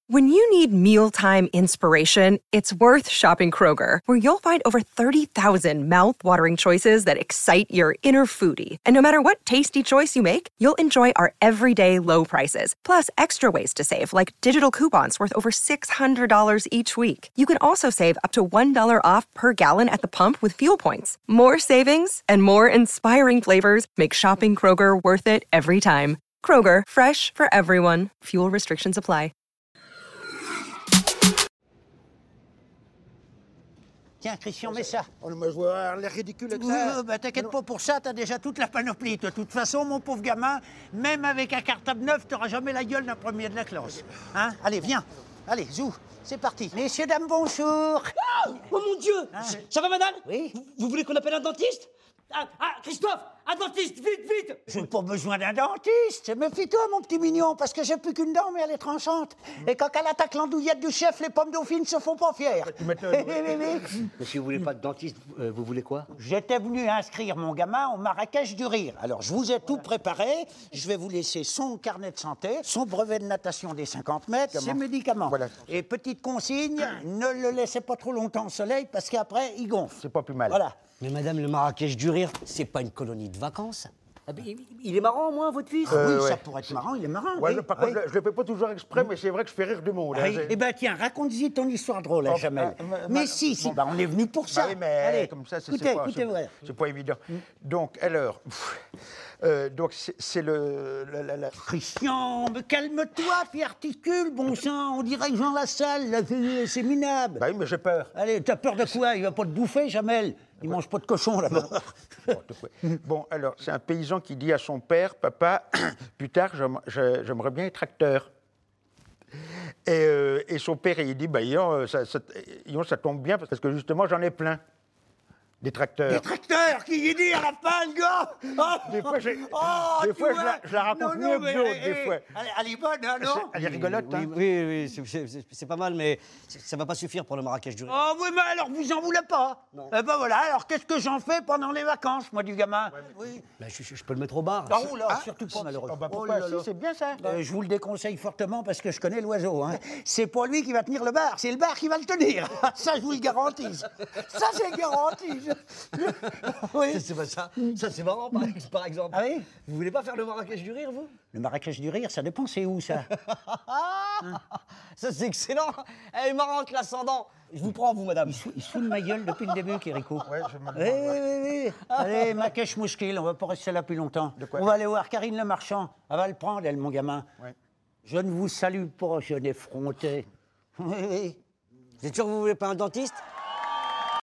When you need mealtime inspiration, it's worth shopping Kroger, where you'll find over 30,000 mouth-watering choices that excite your inner foodie. And no matter what tasty choice you make, you'll enjoy our everyday low prices, plus extra ways to save, like digital coupons worth over $600 each week. You can also save up to $1 off per gallon at the pump with fuel points. More savings and more inspiring flavors make shopping Kroger worth it every time. Kroger, fresh for everyone. Fuel restrictions apply. Tiens, Christian, mets ça. Oh, mais je vois l'air ridicule avec ça. Bah, t'inquiète pas pour ça, t'as déjà toute la panoplie. De toute façon, mon pauvre gamin, même avec un cartable neuf, t'auras jamais la gueule d'un premier de la classe. Hein? Allez, viens. Allez, zou, c'est parti. Messieurs, dames, bonjour. Oh mon Dieu! Ça va, madame? Oui. Vous voulez qu'on appelle un dentiste? Christophe! Un dentiste! Vite, vite! J'ai pas besoin d'un dentiste. Méfie-toi, mon petit mignon, parce que j'ai plus qu'une dent, mais elle est tranchante. Et quand elle attaque l'andouillette du chef, les pommes dauphines se font pas fières. Tu m'étonnes. Mais si vous voulez pas de dentiste, vous voulez quoi? J'étais venu inscrire mon gamin au Marrakech du Rire. Alors, je vous ai tout préparé. Je vais vous laisser son carnet de santé, son brevet de natation des 50 mètres, ses médicaments. Voilà. Et petite consigne, ne le laissez pas trop longtemps au soleil, parce qu'après, il gonfle. C'est pas plus mal. Voilà. Mais madame, le Marrakech du Rire, c'est pas une colonie de vacances. Ah, il est marrant, moi, votre fils? Oui, ouais. ça pourrait être marrant, il est marrant. Ouais, oui. par contre, je le fais pas toujours exprès, mais c'est vrai que je fais rire du monde. Oui. Eh ben tiens, raconte-y ton histoire drôle, Jamel. Mais si, bon. on est venu pour ça. Bah oui, mais allez, comme ça, écoutez, ouais. c'est pas évident. Donc, alors, donc c'est la... Christian, mais calme-toi, puis articule, bon sang, on dirait que Jean Lassalle, là, c'est minable. Bah oui, mais j'ai peur. Allez, t'as peur de quoi? Il va pas te bouffer, Jamel. Il mange pas de cochon, là-bas. Bon, alors, c'est un paysan qui dit à son père, papa, plus tard, j'aimerais bien être acteur. Et son père, il dit, bah, ça tombe bien, parce que justement, j'en ai plein. Des tracteurs. Des tracteurs qui dit à la fin, le gars. Oh, Des fois, je la raconte mieux que d'autres, des fois. Elle est bonne, hein, non? Elle est rigolote, hein. Oui, c'est pas mal, mais ça va pas suffire pour le Marrakech du Rire. Oh oui, mais alors vous en voulez pas? Non. Eh ben voilà, alors qu'est-ce que j'en fais pendant les vacances, moi, du gamin? Oui. Bah, je peux le mettre au bar. Oh là, surtout pas, malheureusement. Bah, pourquoi? Si, c'est bien ça. Je vous le déconseille fortement parce que je connais l'oiseau. Hein. C'est pas lui qui va tenir le bar, c'est le bar qui va le tenir. Ça, je vous le garantis. Ça, c'est garanti. Oui. C'est pas ça. Ça, c'est marrant, par exemple. Ah oui? Vous voulez pas faire le Marrakech du Rire, vous? Le Marrakech du Rire, ça dépend, c'est où, ça? Ça, c'est excellent. Elle est marrante, l'ascendant. Je vous prends, vous, madame. Il se fout de ma gueule depuis le début, Kirikou. Ouais, je me Oui. Allez, Marrakech Mouskil, on va pas rester là plus longtemps. De quoi? On va aller voir Karine Le Marchand. Elle va le prendre, elle, mon gamin. Ouais. Je ne vous salue pas, jeune effronté. Oui. Vous êtes sûr que vous voulez pas un dentiste?